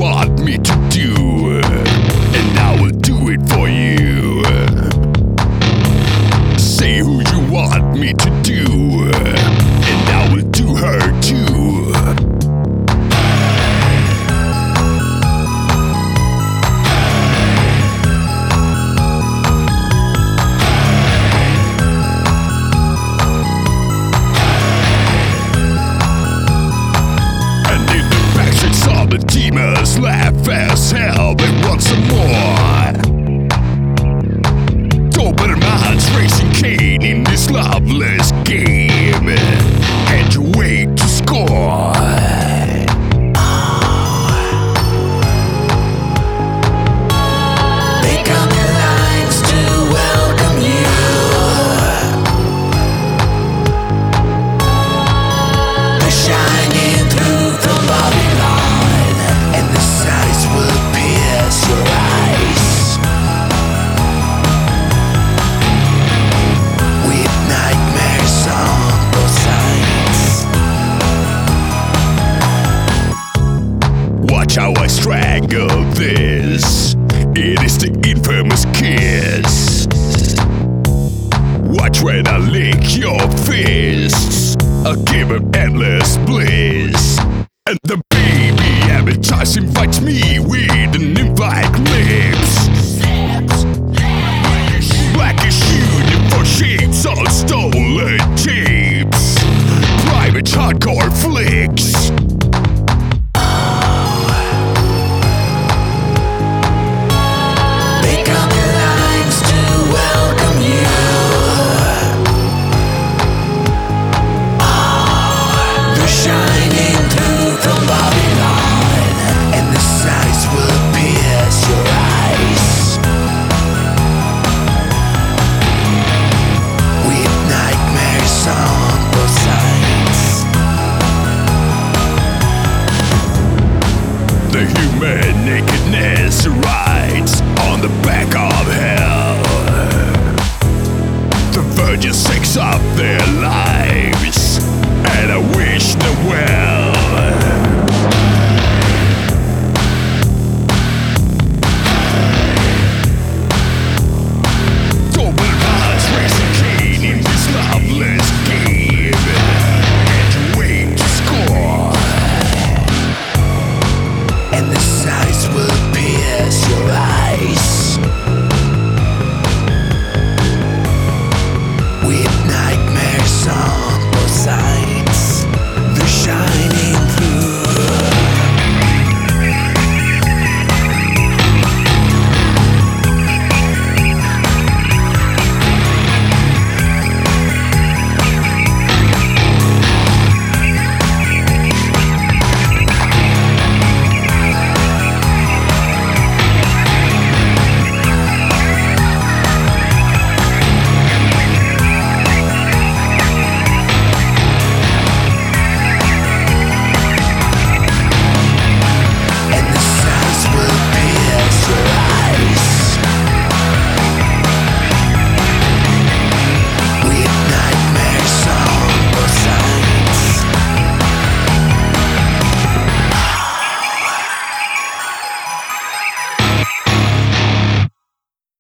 want me to do, and I will do it for you. Say who you want me to do, and I will do her too. The demons laugh as hell, they want some more. Open minds racing Cain in this loveless game, and you wait to score. They come in lines to welcome you. They're shining through the Babylon, and the sights will pierce your eyes. With nightmares on both sides. Watch how I strangle this. It is the infamous kiss. Watch when I lick your fists. I'll give him endless bliss. And the baby appetite invites me with an invite lips. Blackish uniform shades on stolen tapes. Private hardcore flicks. They come in lines to welcome you. They're shining through the Babylon, and the sights will pierce your eyes. With nightmares on both sides. The human nakedness rides on the back of hell. The virgin sex up their lives, and I wish